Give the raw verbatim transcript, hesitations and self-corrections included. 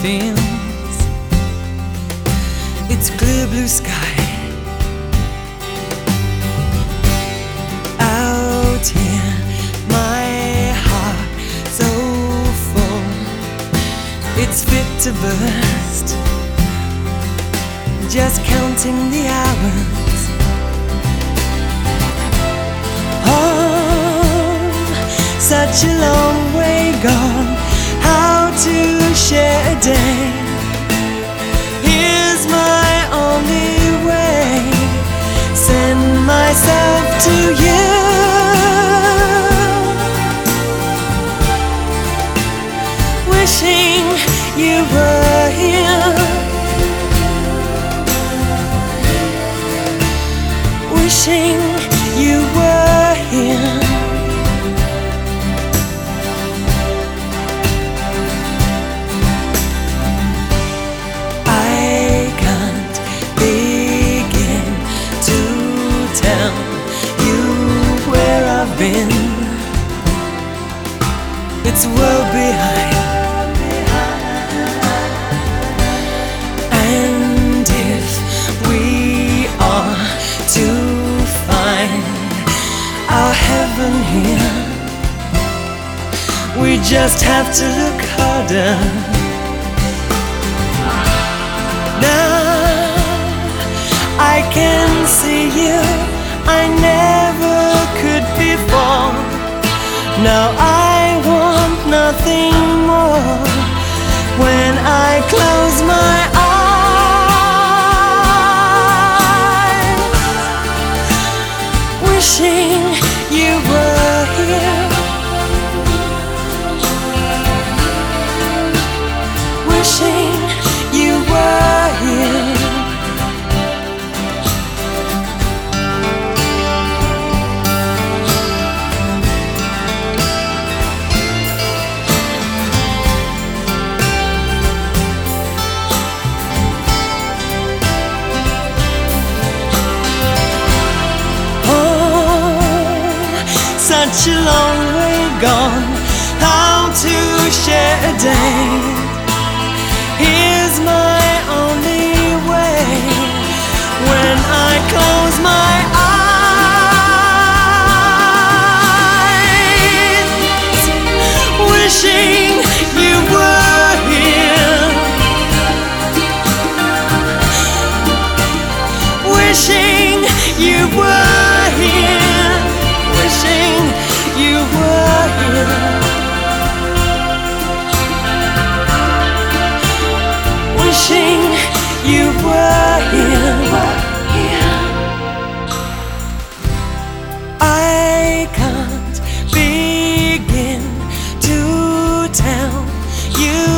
mountains. It's clear blue sky out here. My heart so full, it's fit to burst. Just counting the hours. Home, such a long way gone. How to share a day. Here's my only way. Send myself to you. Wishing you were here. Wishing you were here. I can't begin to tell you where I've been. It's a world behind. And if we are to find our heaven here, we just have to look harder. Now I can see you, I never could before. Now I want nothing more. When I close my eyes, wishing you were here. Wishing you were here. Such a long way gone. How to share a day. Here's my only way. When I close my eyes, wishing you were here. Wishing you were here. Wishing you were here. Wishing you were here. I can't begin to tell you